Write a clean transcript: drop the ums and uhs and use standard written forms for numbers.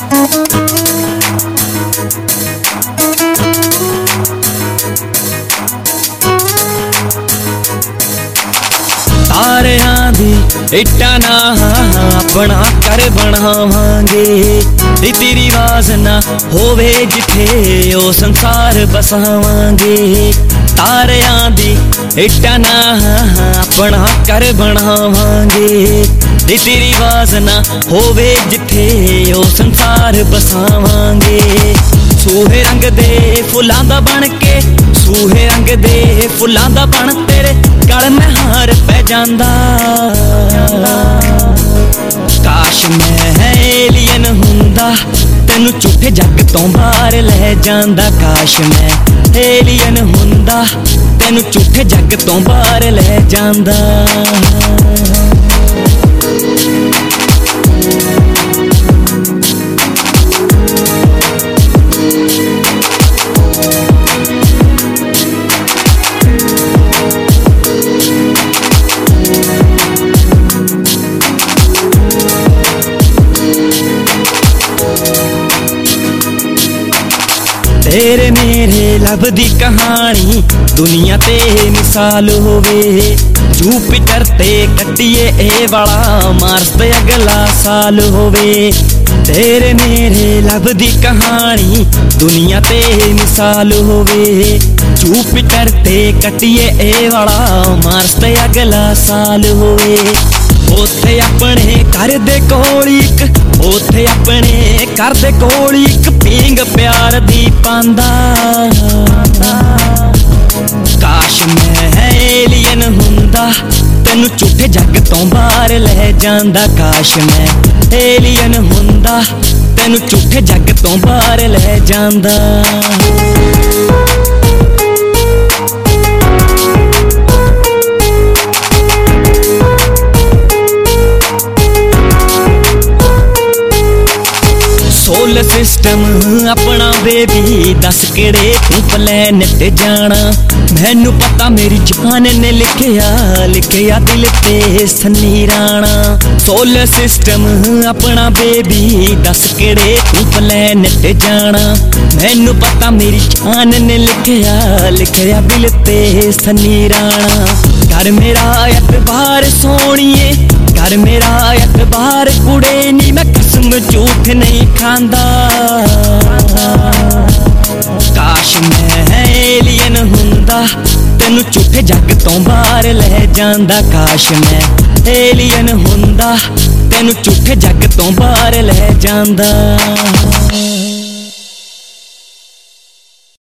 तारियां दी इट्टा ना अपना घर बनावांगे, रीति रिवाज ना होवे जिथे ओ संसार बसावांगे। तारियां दी इट्टा ना अपना घर बनावांगे, रीति रिवाज ना होवे जिथे ओ संसार बसावांगे। सूहे रंग दे फुलां दा बन के, सूहे रंग दे फुलां दा बन तेरे गल में हार पै जांदा। काश मैं एलियन हुंदा, तेनू झूठे जग तो बाहर ले जांदा। काश मैं एलियन हुंदा, तेनू झूठे जग तो बाहर ले जांदा। तेरे मेरे लब दी कहानी दुनिया ते मिसाल होवे, जूपिटर ते कट्टिए ए वाला मार्स ते अगला साल होवे। तेरे मेरे लब दी कहानी दुनिया ते मिसाल होवे, जूपिटर ते कट्टिए ए वाला मार्स ते अगला साल होवे। ओथे अपने घर दे कोल इक, ओथे अपने घर दे कोल इक पींग प्यार दी पांदा। काश मैं एलियन हुंदा, तेनू झूठे जग तो बाहर ले जांदा। काश मैं एलियन हुंदा, तेनू झूठे जग तो बाहर ले जांदा। सोलर सिस्टम अपना बेबी दस केड़े तू प्लैनेट जाना। मैनू पता मेरी जान ने लिखिया दिल ते सन्नी राणा। सोलर सिस्टम अपना बेबी दस केड़े तू प्लैनेट जाना। मैनू पता मेरी जान ने लिखिया दिल ते सन्नी राणा। घर मेरा एतबार सोनिए, घर मेरा एतबार कुड़े नी, मैं कसम झूठ नहीं खांदा। काश मैं एलियन हुंदा, तेनू झूठे जग तो बाहर ले जांदा। काश मैं एलियन हुंदा, तेनू झूठे जग तो बाहर ले जांदा।